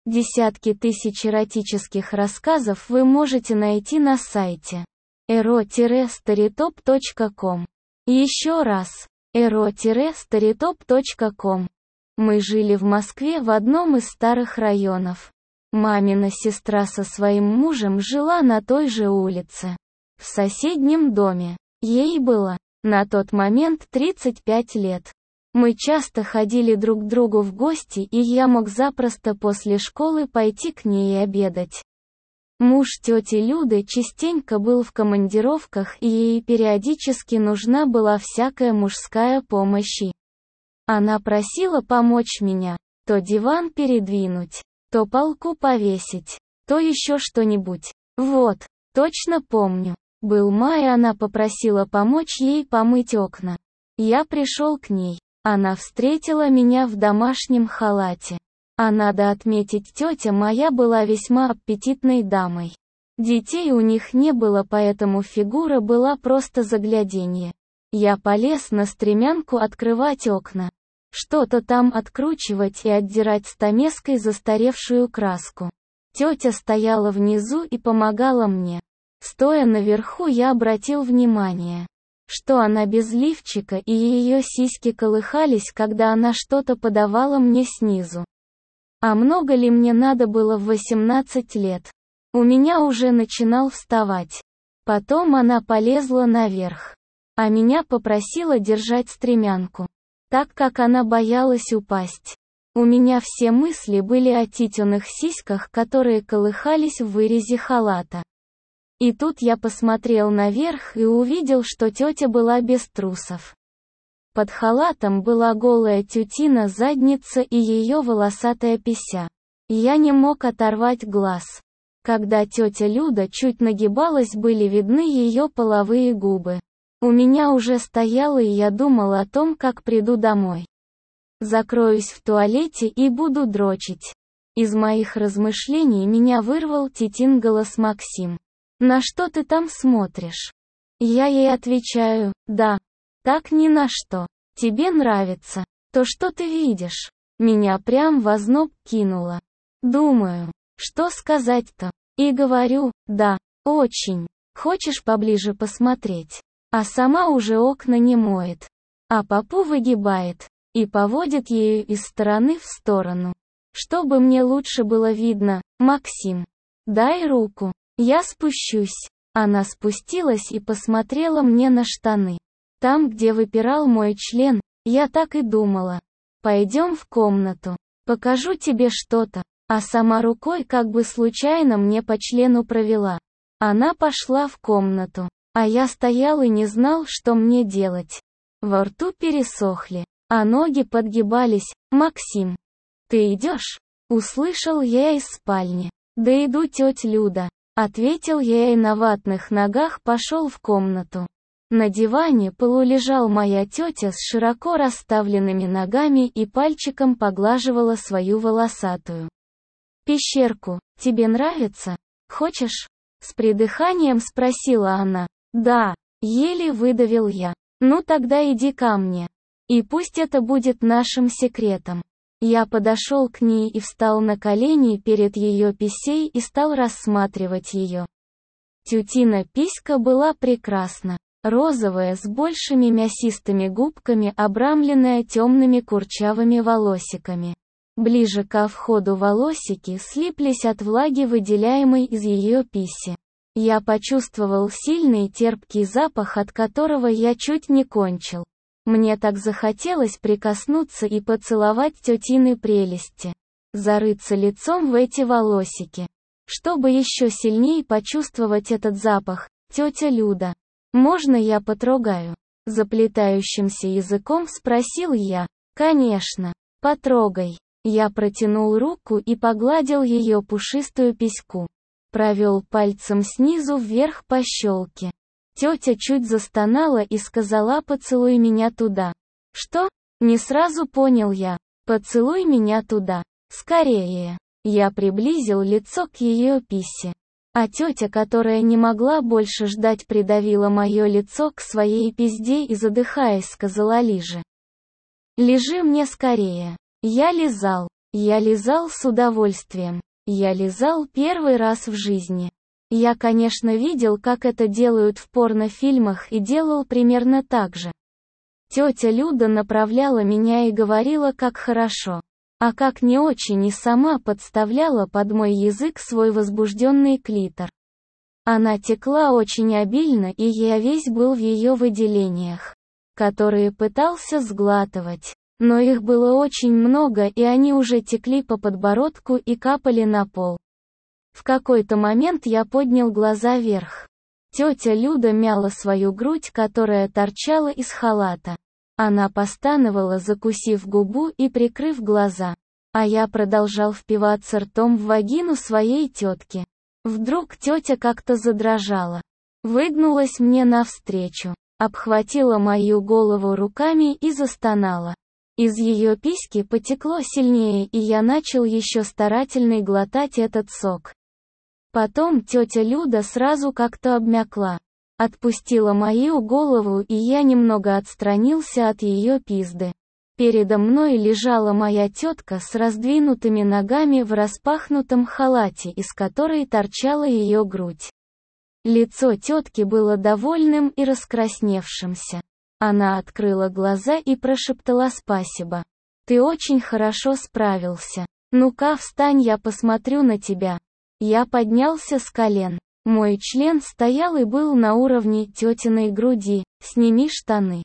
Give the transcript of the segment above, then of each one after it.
Десятки тысяч эротических рассказов вы можете найти на сайте ero-storytop.com. Еще раз, ero-storytop.com. Мы жили в Москве в одном из старых районов. Мамина сестра со своим мужем жила на той же улице. В соседнем доме. Ей было, на тот момент, 35 лет. Мы часто ходили друг к другу в гости, и я мог запросто после школы пойти к ней обедать. Муж тети Люды частенько был в командировках, и ей периодически нужна была всякая мужская помощь. Она просила помочь меня, то диван передвинуть, то полку повесить, то еще что-нибудь. Вот, точно помню. Был май, она попросила помочь ей помыть окна. Я пришел к ней. Она встретила меня в домашнем халате. А надо отметить, тетя моя была весьма аппетитной дамой. Детей у них не было, поэтому фигура была просто загляденье. Я полез на стремянку открывать окна. Что-то там откручивать и отдирать стамеской застаревшую краску. Тетя стояла внизу и помогала мне. Стоя наверху, я обратил внимание, что она без лифчика, и ее сиськи колыхались, когда она что-то подавала мне снизу. А много ли мне надо было в 18 лет? У меня уже начинал вставать. Потом она полезла наверх. А меня попросила держать стремянку, так как она боялась упасть. У меня все мысли были о титиных сиськах, которые колыхались в вырезе халата. И тут я посмотрел наверх и увидел, что тетя была без трусов. Под халатом была голая тютина задница и ее волосатая пися. Я не мог оторвать глаз. Когда тетя Люда чуть нагибалась, были видны ее половые губы. У меня уже стояло, и я думал о том, как приду домой. Закроюсь в туалете и буду дрочить. Из моих размышлений меня вырвал тетин голос: Максим, на что ты там смотришь? Я ей отвечаю: да. Так ни на что. Тебе нравится. То, что ты видишь. Меня прям в озноб кинуло. Думаю, что сказать-то? И говорю: да, очень. Хочешь поближе посмотреть? А сама уже окна не моет. А попу выгибает. И поводит ею из стороны в сторону. Чтобы мне лучше было видно: Максим, дай руку. Я спущусь. Она спустилась и посмотрела мне на штаны. Там, где выпирал мой член, я так и думала. Пойдем в комнату. Покажу тебе что-то. А сама рукой как бы случайно мне по члену провела. Она пошла в комнату. А я стоял и не знал, что мне делать. Во рту пересохли, а ноги подгибались. Максим, ты идешь? Услышал я из спальни. Да иду, тетя Люда. Ответил я и на ватных ногах пошел в комнату. На диване полулежал моя тетя с широко расставленными ногами и пальчиком поглаживала свою волосатую пещерку. Тебе нравится? Хочешь? С придыханием спросила она. Да, еле выдавил я. Ну тогда иди ко мне. И пусть это будет нашим секретом. Я подошел к ней и встал на колени перед ее писей и стал рассматривать ее. Тютина писька была прекрасна. Розовая, с большими мясистыми губками, обрамленная темными курчавыми волосиками. Ближе ко входу волосики слиплись от влаги, выделяемой из ее писи. Я почувствовал сильный терпкий запах, от которого я чуть не кончил. Мне так захотелось прикоснуться и поцеловать тетины прелести. Зарыться лицом в эти волосики. Чтобы еще сильнее почувствовать этот запах. Тетя Люда, можно я потрогаю? Заплетающимся языком спросил я. Конечно, потрогай. Я протянул руку и погладил ее пушистую письку. Провел пальцем снизу вверх по щелке. Тетя чуть застонала и сказала: поцелуй меня туда. Что? Не сразу понял я. Поцелуй меня туда. Скорее. Я приблизил лицо к ее писе. А тетя, которая не могла больше ждать, придавила мое лицо к своей пизде и, задыхаясь, сказала: лижи. Лежи мне скорее. Я лизал. Я лизал с удовольствием. Я лизал первый раз в жизни. Я, конечно, видел, как это делают в порнофильмах, и делал примерно так же. Тетя Люда направляла меня и говорила, как хорошо, а как не очень, и сама подставляла под мой язык свой возбужденный клитор. Она текла очень обильно, и я весь был в ее выделениях, которые пытался сглатывать. Но их было очень много, и они уже текли по подбородку и капали на пол. В какой-то момент я поднял глаза вверх. Тетя Люда мяла свою грудь, которая торчала из халата. Она постановала, закусив губу и прикрыв глаза. А я продолжал впиваться ртом в вагину своей тетки. Вдруг тетя как-то задрожала. Выгнулась мне навстречу, обхватила мою голову руками и застонала. Из ее письки потекло сильнее, и я начал еще старательно глотать этот сок. Потом тетя Люда сразу как-то обмякла. Отпустила мою голову, и я немного отстранился от ее пизды. Передо мной лежала моя тетка с раздвинутыми ногами в распахнутом халате, из которой торчала ее грудь. Лицо тетки было довольным и раскрасневшимся. Она открыла глаза и прошептала: «Спасибо. Ты очень хорошо справился. Ну-ка встань, я посмотрю на тебя». Я поднялся с колен. Мой член стоял и был на уровне тетиной груди. «Сними штаны.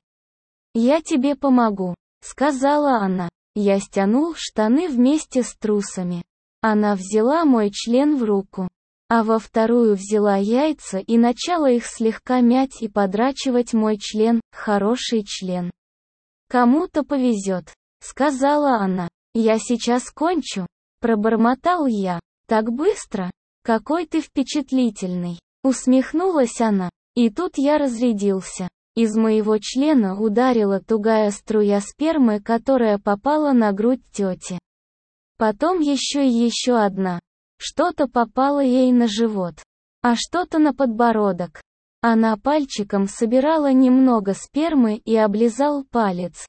Я тебе помогу», — сказала она. Я стянул штаны вместе с трусами. Она взяла мой член в руку, а во вторую взяла яйца и начала их слегка мять и подрачивать мой член. Хороший член. «Кому-то повезет», — сказала она. «Я сейчас кончу», — пробормотал я. «Так быстро? Какой ты впечатлительный», — усмехнулась она. И тут я разрядился. Из моего члена ударила тугая струя спермы, которая попала на грудь тети. Потом еще и еще одна. Что-то попало ей на живот, а что-то на подбородок. Она пальчиком собирала немного спермы и облизал палец.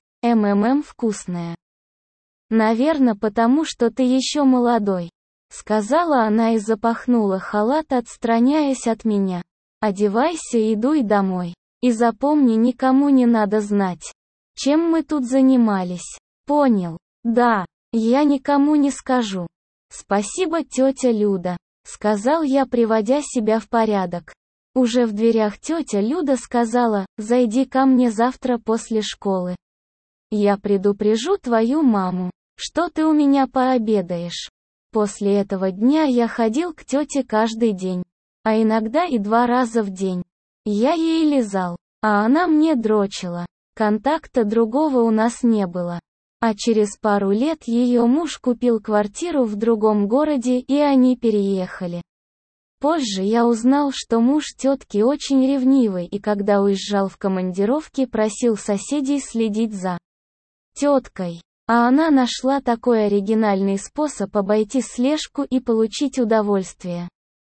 Вкусная. «Наверно, потому что ты еще молодой», — сказала она и запахнула халат, отстраняясь от меня. «Одевайся и дуй домой. И запомни, никому не надо знать, чем мы тут занимались. Понял?» «Да, я никому не скажу». «Спасибо, тетя Люда», — сказал я, приводя себя в порядок. Уже в дверях тетя Люда сказала: «Зайди ко мне завтра после школы. Я предупрежу твою маму, что ты у меня пообедаешь». После этого дня я ходил к тете каждый день, а иногда и 2 раза в день. Я ей лизал, а она мне дрочила. Контакта другого у нас не было. А через пару лет ее муж купил квартиру в другом городе, и они переехали. Позже я узнал, что муж тетки очень ревнивый, и когда уезжал в командировки, просил соседей следить за теткой. А она нашла такой оригинальный способ обойти слежку и получить удовольствие.